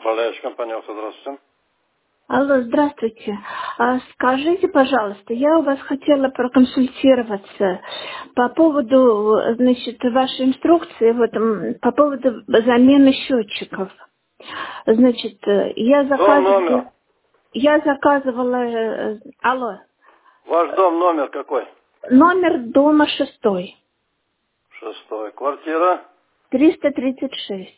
Управляющая компания «Авто», здравствуйте. Алло, здравствуйте. Скажите, пожалуйста, я у вас хотела проконсультироваться по поводу, значит, вашей инструкции по поводу замены счетчиков. Значит, Дом номер. я заказывала, алло, Ваш дом номер какой? номер дома 6, 6. Квартира. 336.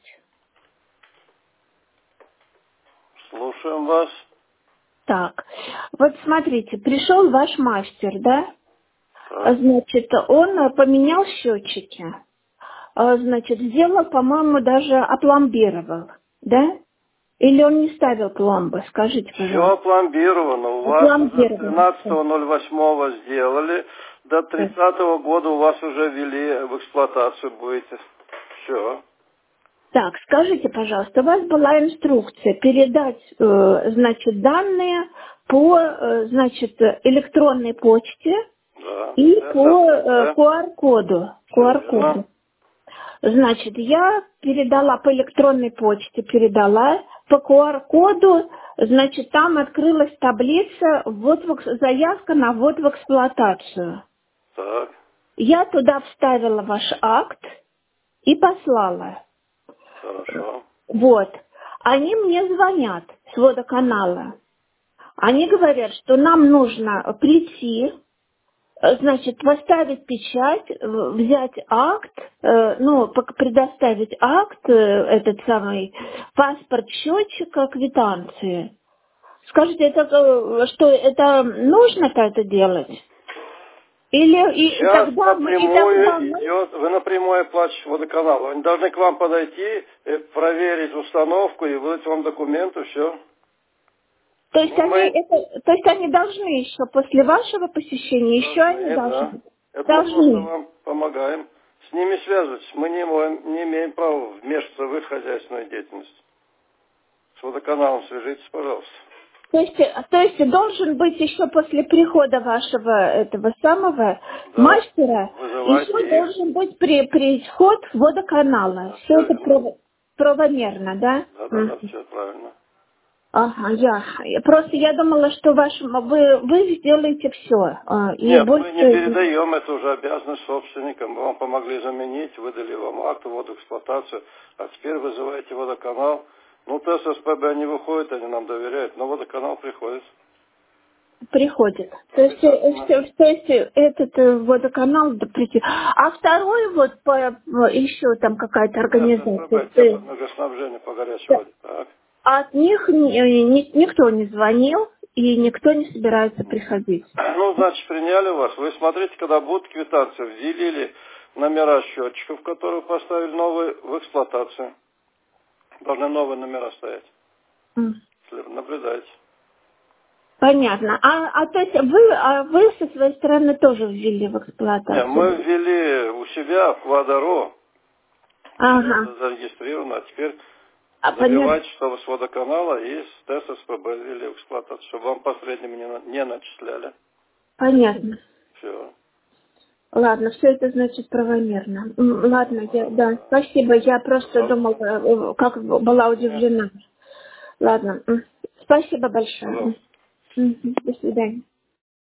Слушаем вас. Так, вот смотрите, пришел ваш мастер, да? Так. Значит, он поменял счетчики. Значит, сделал, по-моему, даже опломбировал, да? Или он не ставил пломбы, скажите, Все пожалуйста. опломбировано. У вас уже Опломбировал. 13.08 сделали. До 30-го года у вас уже ввели в эксплуатацию будете. Все. Так, скажите, пожалуйста, у вас была инструкция передать, значит, данные по, значит, электронной почте Да. и по СССР. QR-коду. Все верно. Значит, я передала по электронной почте, по QR-коду, значит, там открылась таблица заявка на ввод в эксплуатацию. Так. Я туда вставила ваш акт и послала. Хорошо. Вот. Они мне звонят с водоканала. Они говорят, что нам нужно прийти, значит, поставить печать, взять акт, предоставить акт, этот самый паспорт счетчика, квитанции. Скажите, что это нужно-то это делать? Или и Сейчас тогда напрямую мы... идет, вы напрямую оплачиваете водоканалу. Они должны к вам подойти, проверить установку и выдать вам документы, все. То есть они должны еще после вашего посещения, еще они Должны, да. должны? Это мы просто Должны. вам помогаем. С ними связываться. Мы не имеем права вмешиваться в их хозяйственную деятельность. С водоканалом свяжитесь, пожалуйста. То есть должен быть еще после прихода вашего этого самого Да. мастера, еще Вызывайте их. должен быть приход водоканала. Да, Все все это верно. правомерно, да? Да, все правильно. Ага, просто я думала, что вы сделаете все. И Нет, мы не больше... передаем, это уже обязанность собственника. Мы вам помогли заменить, выдали вам акт в эксплуатацию, а теперь вызываете водоканал. Ну, тест СПБ не выходит, они нам доверяют, но водоканал приходит. Приходит. Обязательно. То есть этот водоканал прийти. А второй еще там какая-то ТЭС СПБ, организация. теплоэнергоснабжение по горячей воде. Так. От них никто не звонил и никто не собирается приходить. Ну, значит, приняли вас. Вы смотрите, когда будут квитанции, ввели номера счетчиков, которые поставили новые в эксплуатацию. Должны новые номера стоять. М. Наблюдайте. Понятно. То есть вы со своей стороны тоже ввели в Не, мы эксплуатацию? ввели у себя в Квадро, Ага. все зарегистрировано, а теперь Понятно. добивайте, чтобы с водоканала и с ТЭС СПБ ввели в эксплуатацию, чтобы вам посредними не начисляли. Понятно. Все. Ладно, все это значит правомерно. Ладно, да, Ладно. спасибо. Я просто думала, Пожалуйста. как была Нет, удивлена. Ладно. Спасибо большое. пожалуйста. До свидания.